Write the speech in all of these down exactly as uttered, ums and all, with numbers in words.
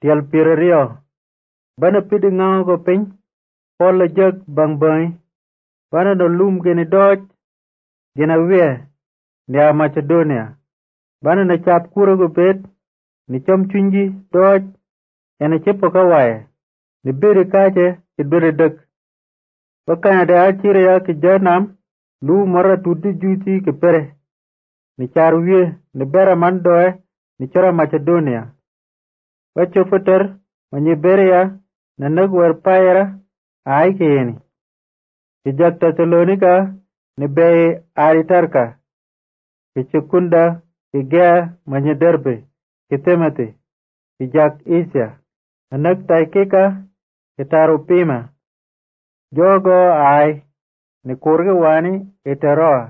tiel pirario bana pidi ngao go piny pola jag bang bai bana no lum geni doj gena wie nia Macedonia bana na chap kuro go bet ni chom chunji doj ena chepo kawaye ni biri kache ki biri dek wakanya de achire ya ki janam lu mara tudi juti ki pere ni char wie ni bera man doe ni chora Macedonia wacho futer manyi bere ya na nagwer payara ai ke yeni ki jak Tesalonika ni beye Aritarka ki chukunda ki gea manyi Derbe ki Timothy ki jak Isya anak taikika ki Taropima jogo ai ni kurgi wani iteroa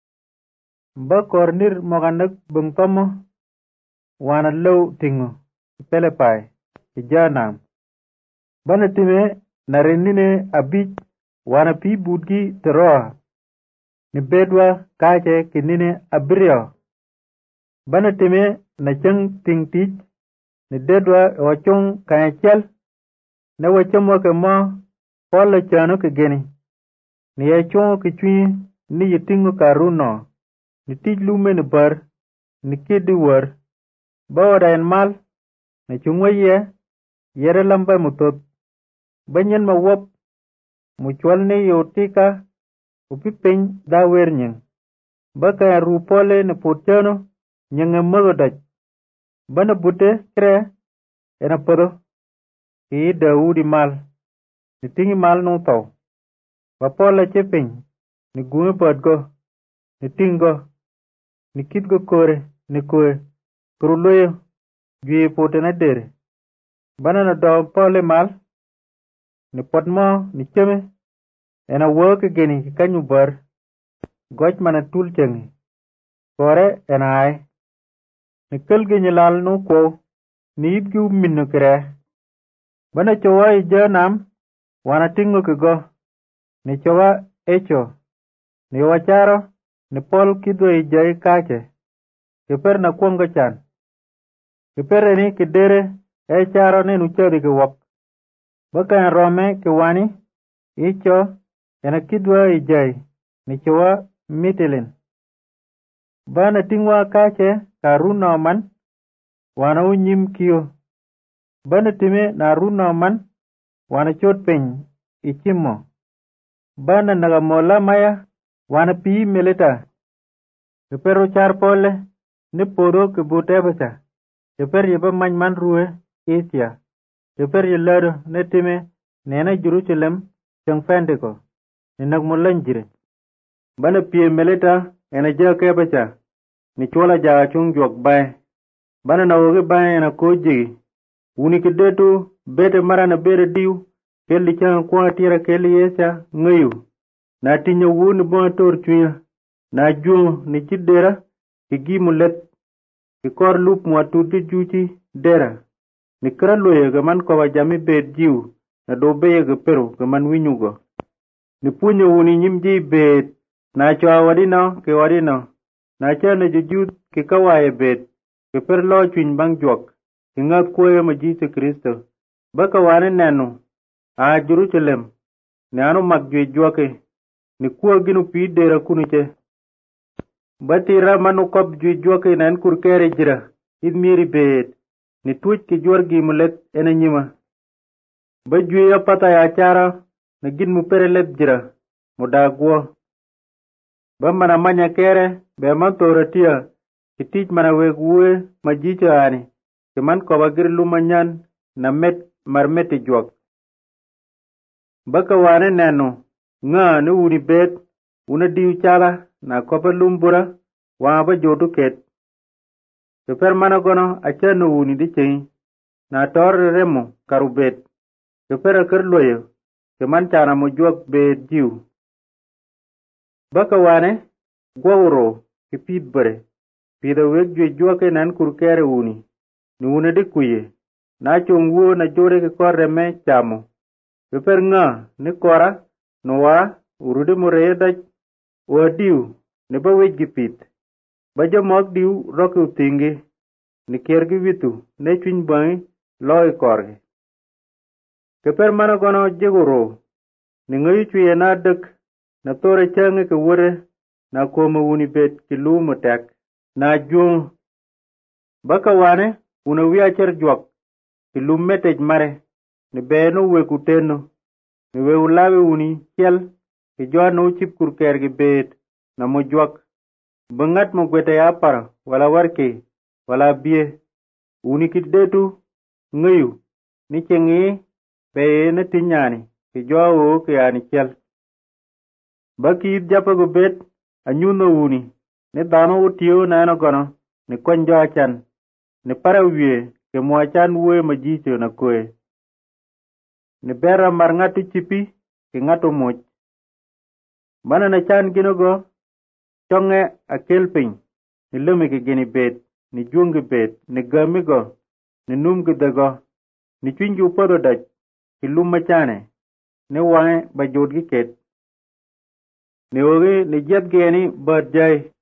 ba kornir moganak bungpamo wana low tingo Pelepai ki janam bana time na renine abich wana pi budgi teroa ni bedwa kache kinine abirio bana time na chang ting tich ni dedwa wachung kanyachel na wachamo ke mo pola chano ke geni ni yachung ke chui ni yitingu karuno ni tij lume ni bar ni kidi war bawada en mal ni chungwa ye yere lamba mutot banyen ma wop muchwal ni yotika upipiny da wernyen baka ya rupole ni putchano nyenge magodaj bana bute kre ena podo ki Daudi mal ni tingi mal nung tau wapola chepiny ni gume podgo ni tingo ni kitgo kore ni kwe kuruloyo jwi pote na dere bana na do pole mal ni potmo ni cheme ena woke geni ki kanyu bar goj mana tul chengi kore ena ai ni kelgi nyilal nu kwo ni ibgi umino kire bana chowa i janam wana tingo kigo ni chowa echo ni wacharo ni pol kidwa i jai kache kiper na kuongo chan kipere ni kidere e charo ni nuchodi ki wok baka en rome ki wani icho ena kidwa i jai ni chowa mitilin bana tingwa kache karuno man wana unyim kiyo bana time na runo man wana chot piny ichimo bana nagamola maya wana pi melita kipero char pole ni podo kibute bacha kiper yiba many man ruwe Isya kiper yilado ni time nena Jerusalem cheng fendiko ni nagmolan jire bana pie melita ena jake bacha ni chola jaga chung jwak bay bana na woge bay ena koji uni kidetu bete mara na bere diu kelli chang kwa tira kelli yesa ngayu na tinyo wuni bon tor chuya na juo ni chidera ki gimu let ki kor lup mwa tuti juchi dera ni kra loye ga man kwa jami bet jiu na do beye ga pero ga man winyugo ni punyo wuni nyimji bet na chwa wadino ki wadino na chane jujut ki kawaye bet ki per lo chwiny bang jwak ki ngat kuwe ma Jesu Kristo baka wane nenu a Jerusalem ni anu magjwe jwake ni kuwa ginu pi dera kunuche batira manu kop jwe jwake na en kurkere jira idmiri bet ni tuj ki jwar gimulet ena nyima ba jwe ya pata ya chara na gin mu pere let jira mudagwo ba mana manya kere be man toratia ki tij mana weg uwe ma jicho ani ki man koba gir lumanyan na met marmeti jwak baka wane nenu nga ni uni bet una diu chala na koba lumbura wa ba jodu ket kiper mana gono acha no uni di chei na tor remo karubet kiper akar loyo ki man chana mo jwak bet jiu baka wane gwawro ki pid bare pida weg jwe jwake nan kurkere uni ni una di kuye na chung wuo na jore ki kor reme chamo kiper nga ni kora nuwa urudi mureye daj wa diu ni ba wej gipit ba jo mok diu roku tingi ni kiergi witu ne chwiny bangi loi korgi. Keper mana kono jiguro, ni ngayu chwiye na dek, na tore change ke wure, na kome wuni bet ki lumu tek, na juong. Baka wane, una wia cher juak, ki lum metej mare, ni beno weku teno, ni we ulawe uni kiel, ki joa no chip kur kergi bet, na mo juak. Bengat mo gwete ya para, wala warke, wala bie, uni kit detu, ngayu, ni chengi, peye na tinyani, ki joa oo ki ani kiel. Baki id japa go bet, anyuno uni, ni dano utiyo na eno kono, ni kwen joa chan, ni para wie, ke mua chan uwe majicho na kwe. Ni bera mar ngatu chipi, ki ngatu moch. Mana na chan gino go, chonge a kelping, ni lumi ki gini bet, ni juungi bet, ni gami go, ni numgi dago, ni chwingi upodo dach, ki luma chane, ni wange ba jod gi ket. Ni oge ni jet geni bad jay,